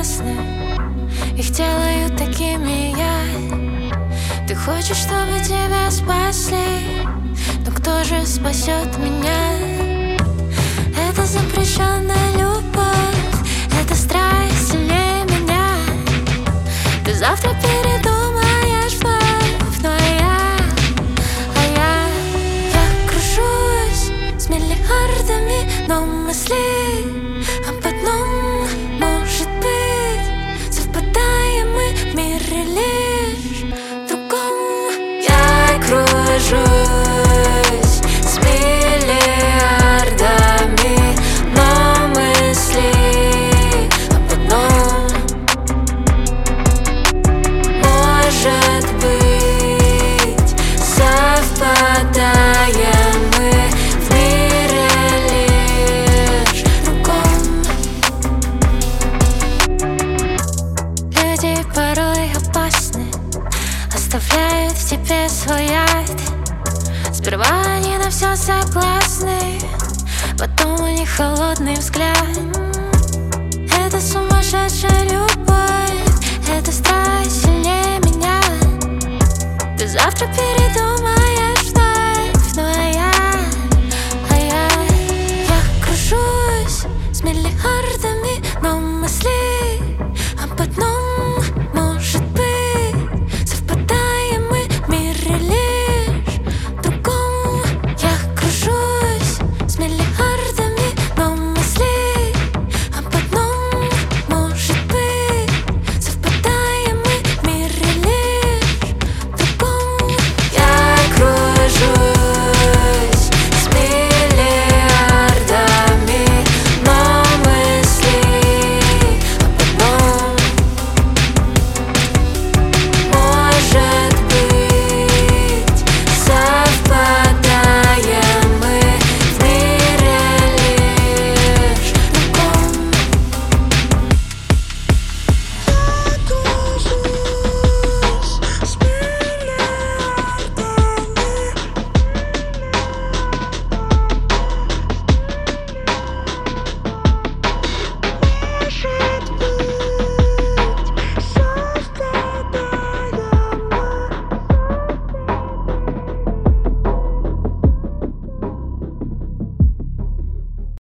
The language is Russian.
прекрасны, их делают такими я. Ты хочешь, чтобы тебя спасли, но кто же спасет меня? Это запрещенная любовь, это страсть сильнее меня. Ты завтра передумаешь вновь, но я кружусь с миллиардами, но мыслей об одном. Может быть, совпадаем мы в мире лишь в другом. Я кружусь с миллиардами, но мысли об одном. Может быть, совпадаем мы в мире лишь другом. Люди порой опасны, оставляют в тебе свой яд. Сперва они на все согласны, потом у них холодный взгляд. Это сумасшедшая любовь, это страсть сильнее меня. Ты завтра передумаешь